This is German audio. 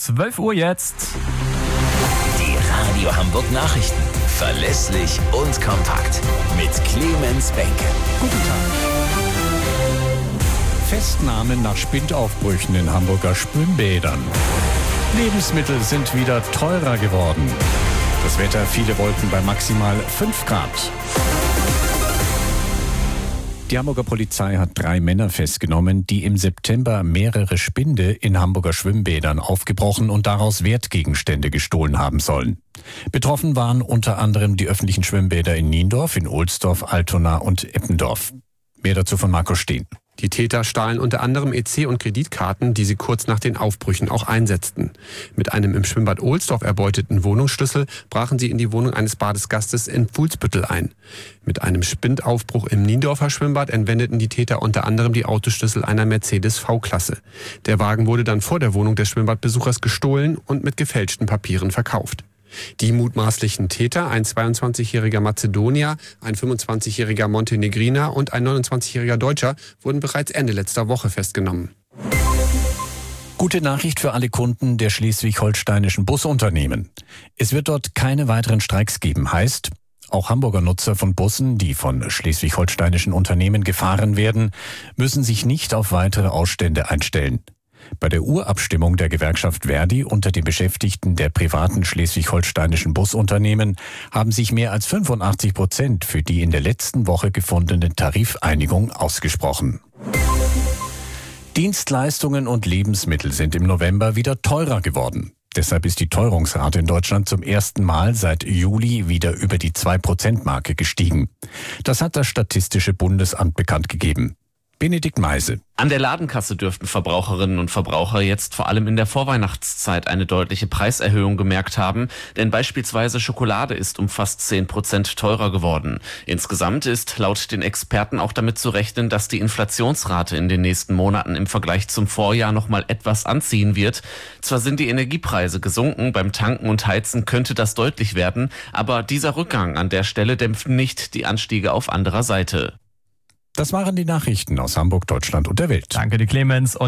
12 Uhr jetzt. Die Radio Hamburg Nachrichten. Verlässlich und kompakt. Mit Clemens Benke. Guten Tag. Festnahmen nach Spindaufbrüchen in Hamburger Schwimmbädern. Lebensmittel sind wieder teurer geworden. Das Wetter, viele Wolken bei maximal 5 Grad. Die Hamburger Polizei hat 3 Männer festgenommen, die im September mehrere Spinde in Hamburger Schwimmbädern aufgebrochen und daraus Wertgegenstände gestohlen haben sollen. Betroffen waren unter anderem die öffentlichen Schwimmbäder in Niendorf, in Ohlsdorf, Altona und Eppendorf. Mehr dazu von Markus Steen. Die Täter stahlen unter anderem EC- und Kreditkarten, die sie kurz nach den Aufbrüchen auch einsetzten. Mit einem im Schwimmbad Ohlsdorf erbeuteten Wohnungsschlüssel brachen sie in die Wohnung eines Badesgastes in Fuhlsbüttel ein. Mit einem Spindaufbruch im Niendorfer Schwimmbad entwendeten die Täter unter anderem die Autoschlüssel einer Mercedes V-Klasse. Der Wagen wurde dann vor der Wohnung des Schwimmbadbesuchers gestohlen und mit gefälschten Papieren verkauft. Die mutmaßlichen Täter, ein 22-jähriger Mazedonier, ein 25-jähriger Montenegriner und ein 29-jähriger Deutscher, wurden bereits Ende letzter Woche festgenommen. Gute Nachricht für alle Kunden der schleswig-holsteinischen Busunternehmen. Es wird dort keine weiteren Streiks geben, heißt, auch Hamburger Nutzer von Bussen, die von schleswig-holsteinischen Unternehmen gefahren werden, müssen sich nicht auf weitere Ausstände einstellen. Bei der Urabstimmung der Gewerkschaft ver.di unter den Beschäftigten der privaten schleswig-holsteinischen Busunternehmen haben sich mehr als 85% für die in der letzten Woche gefundene Tarifeinigung ausgesprochen. Dienstleistungen und Lebensmittel sind im November wieder teurer geworden. Deshalb ist die Teuerungsrate in Deutschland zum ersten Mal seit Juli wieder über die 2%-Marke gestiegen. Das hat das Statistische Bundesamt bekannt gegeben. Benedikt Meise. An der Ladenkasse dürften Verbraucherinnen und Verbraucher jetzt vor allem in der Vorweihnachtszeit eine deutliche Preiserhöhung gemerkt haben, denn beispielsweise Schokolade ist um fast 10% teurer geworden. Insgesamt ist laut den Experten auch damit zu rechnen, dass die Inflationsrate in den nächsten Monaten im Vergleich zum Vorjahr nochmal etwas anziehen wird. Zwar sind die Energiepreise gesunken, beim Tanken und Heizen könnte das deutlich werden, aber dieser Rückgang an der Stelle dämpft nicht die Anstiege auf anderer Seite. Das waren die Nachrichten aus Hamburg, Deutschland und der Welt. Danke dir, Clemens.